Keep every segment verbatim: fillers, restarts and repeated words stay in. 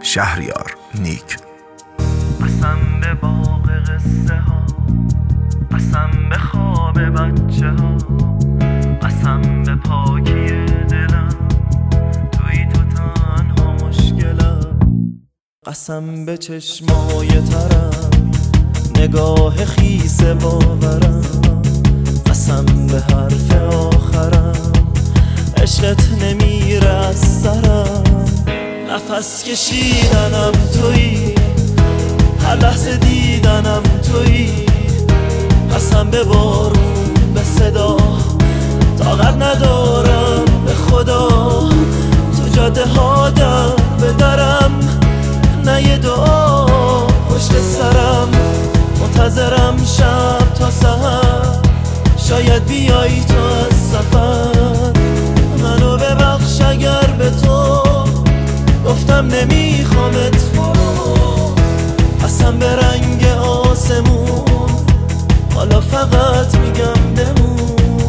شهریار نیک. قسم به باغ قصه ها، قسم به خواب بچه ها، قسم به پاکی دلم، توی تو تنها مشکلم. قسم به چشمای ترم، نگاه خیس باورم، قسم به حرف آخرم، عشقت نمیره از سرم. نفس کشیدنم تویی، هر لحظه دیدنم تویی. قسم به بارون، به صدا، طاقت ندارم به خدا. تو جاده ها دم به درم، نه یه دعا پشت سرم. منتظرم شب تا سحر، شاید بیایی تو از سفر. منو ببخش اگر به تو گفتم نمیخوامت برو. قسم به رنگ آسمون، حالا فقط میگم بمون.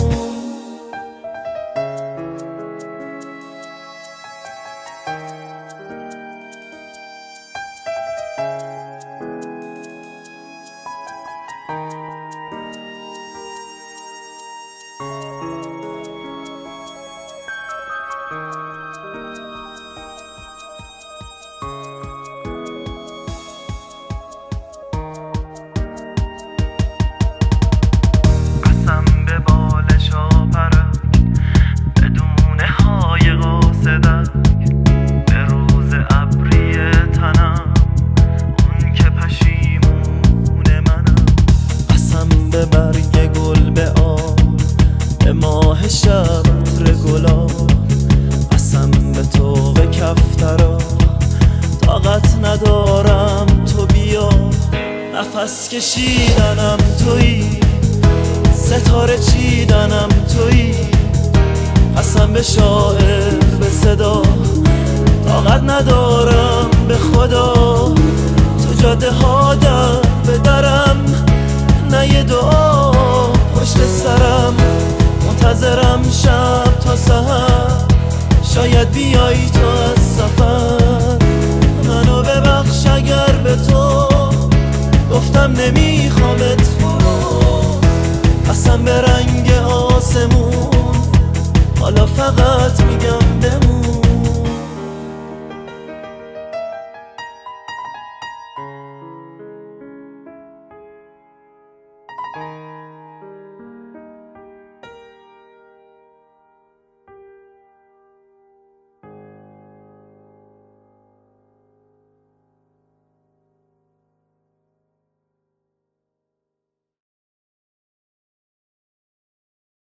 برگ گل به آب، به ماه شب عطر گلاب. قسم به طوق کفترا، طاقت ندارم تو بیا. نفس کشیدنم تویی، ستاره چیدنم تویی. قسم به شاعر، به صدا، طاقت ندارم به خدا. تو جاده ها در به درم، نه یه دعا پشت سرم. منتظرم شب تا سحر، شاید بیایی تو از سفر. منو ببخش اگر به تو گفتم نمیخوامت برو. قسم به رنگ آسمون، حالا فقط میگم بمون.